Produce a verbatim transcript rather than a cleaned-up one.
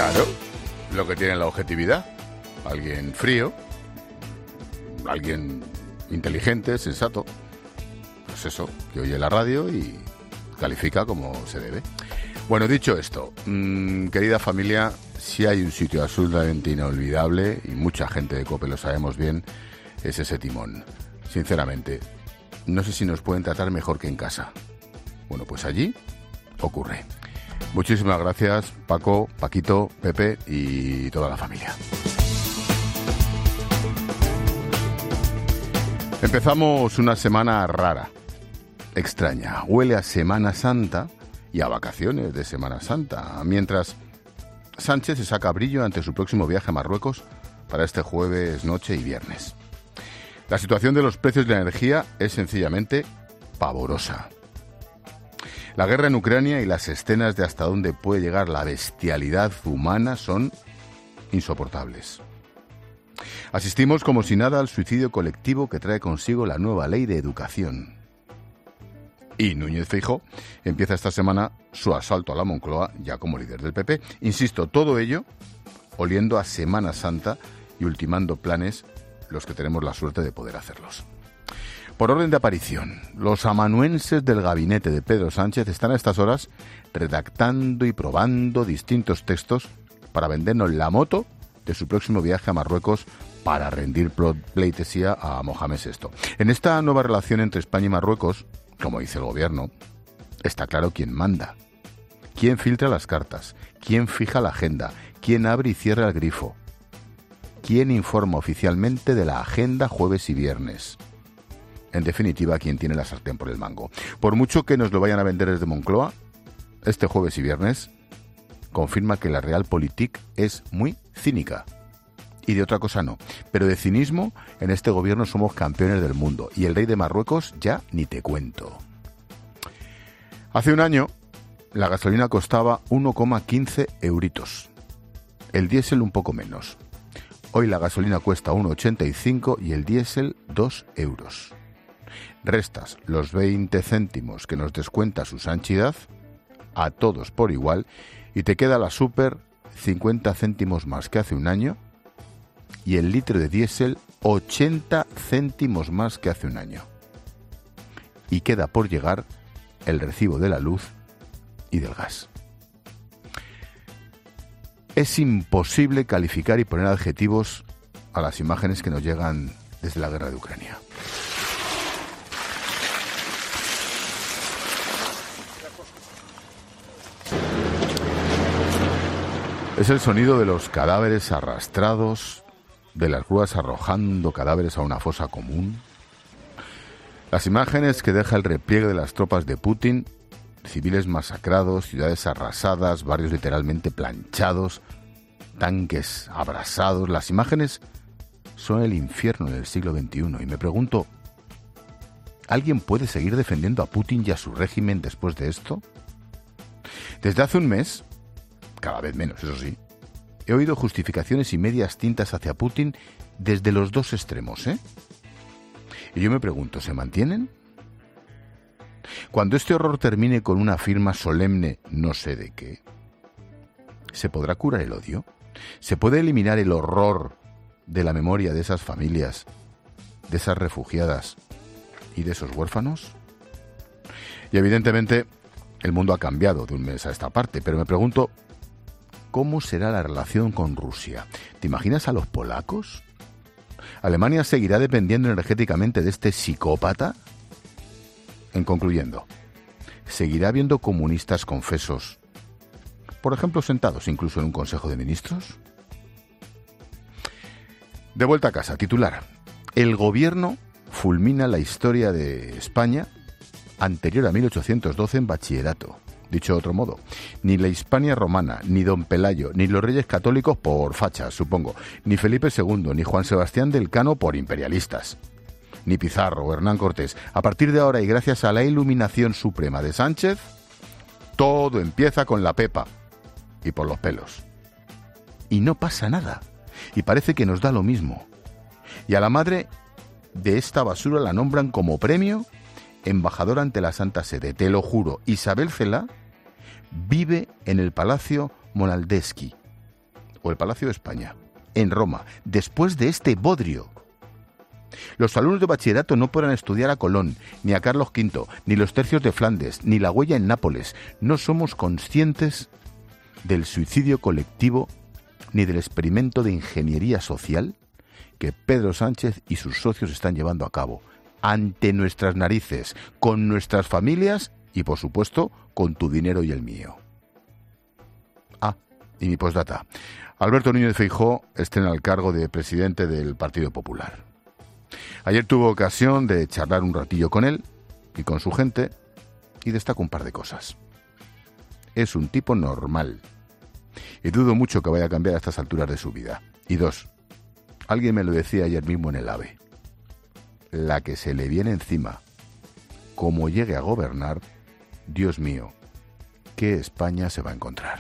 Claro, lo que tiene la objetividad. Alguien frío, alguien inteligente, sensato, pues eso, que oye la radio y califica como se debe. Bueno, dicho esto, mmm, querida familia, si hay un sitio absolutamente inolvidable, y mucha gente de COPE lo sabemos bien, es ese timón. Sinceramente, no sé si nos pueden tratar mejor que en casa. Bueno, pues allí ocurre. Muchísimas gracias, Paco, Paquito, Pepe y toda la familia. Empezamos una semana rara, extraña. Huele a Semana Santa y a vacaciones de Semana Santa, mientras Sánchez se saca brillo ante su próximo viaje a Marruecos para este jueves, noche y viernes. La situación de los precios de la energía es sencillamente pavorosa. La guerra en Ucrania y las escenas de hasta dónde puede llegar la bestialidad humana son insoportables. Asistimos como si nada al suicidio colectivo que trae consigo la nueva ley de educación. Y Núñez Feijóo empieza esta semana su asalto a la Moncloa ya como líder del P P. Insisto, todo ello oliendo a Semana Santa y ultimando planes los que tenemos la suerte de poder hacerlos. Por orden de aparición, los amanuenses del gabinete de Pedro Sánchez están a estas horas redactando y probando distintos textos para vendernos la moto de su próximo viaje a Marruecos para rendir pleitesía a Mohamed sexto. En esta nueva relación entre España y Marruecos, como dice el gobierno, está claro quién manda, quién filtra las cartas, quién fija la agenda, quién abre y cierra el grifo, quién informa oficialmente de la agenda jueves y viernes. En definitiva, quién tiene la sartén por el mango. Por mucho que nos lo vayan a vender desde Moncloa, este jueves y viernes confirma que la Realpolitik es muy cínica. Y de otra cosa no. Pero de cinismo, en este gobierno somos campeones del mundo. Y el rey de Marruecos ya ni te cuento. Hace un año, la gasolina costaba uno coma quince euritos. El diésel un poco menos. Hoy la gasolina cuesta uno coma ochenta y cinco y el diésel dos euros. Restas los veinte céntimos que nos descuenta su Sanchidad a todos por igual y te queda la super cincuenta céntimos más que hace un año y el litro de diésel ochenta céntimos más que hace un año. Y queda por llegar el recibo de la luz y del gas. Es imposible calificar y poner adjetivos a las imágenes que nos llegan desde la guerra de Ucrania. Es el sonido de los cadáveres arrastrados, de las grúas arrojando cadáveres a una fosa común. Las imágenes que deja el repliegue de las tropas de Putin, civiles masacrados, ciudades arrasadas, barrios literalmente planchados, tanques abrasados. Las imágenes son el infierno del siglo veintiuno. Y me pregunto, ¿alguien puede seguir defendiendo a Putin y a su régimen después de esto? Desde hace un mes, cada vez menos, eso sí, he oído justificaciones y medias tintas hacia Putin desde los dos extremos, ¿eh? Y yo me pregunto, ¿se mantienen? Cuando este horror termine con una firma solemne, no sé de qué, ¿se podrá curar el odio? ¿Se puede eliminar el horror de la memoria de esas familias, de esas refugiadas y de esos huérfanos? Y evidentemente el mundo ha cambiado de un mes a esta parte, pero me pregunto, ¿cómo será la relación con Rusia? ¿Te imaginas a los polacos? ¿Alemania seguirá dependiendo energéticamente de este psicópata? En concluyendo, ¿seguirá habiendo comunistas confesos, por ejemplo, sentados incluso en un Consejo de Ministros? De vuelta a casa, titular. El gobierno fulmina la historia de España anterior a mil ochocientos doce en bachillerato. Dicho de otro modo, ni la Hispania romana, ni Don Pelayo, ni los reyes católicos por fachas, supongo, ni Felipe segundo, ni Juan Sebastián del Cano por imperialistas, ni Pizarro o Hernán Cortés. A partir de ahora y gracias a la iluminación suprema de Sánchez, todo empieza con la pepa y por los pelos. Y no pasa nada. Y parece que nos da lo mismo. Y a la madre de esta basura la nombran como premio embajadora ante la Santa Sede. Te lo juro, Isabel Cela vive en el Palacio Monaldeschi, o el Palacio de España, en Roma, después de este bodrio. Los alumnos de bachillerato no podrán estudiar a Colón, ni a Carlos quinto, ni los tercios de Flandes, ni la huella en Nápoles. No somos conscientes del suicidio colectivo ni del experimento de ingeniería social que Pedro Sánchez y sus socios están llevando a cabo, ante nuestras narices, con nuestras familias y, por supuesto, con tu dinero y el mío. Ah, y mi postdata. Alberto Núñez Feijóo estrena el cargo de presidente del Partido Popular. Ayer tuvo ocasión de charlar un ratillo con él y con su gente y destaca un par de cosas. Es un tipo normal y dudo mucho que vaya a cambiar a estas alturas de su vida. Y dos, alguien me lo decía ayer mismo en el AVE, la que se le viene encima, como llegue a gobernar, Dios mío, ¿qué España se va a encontrar?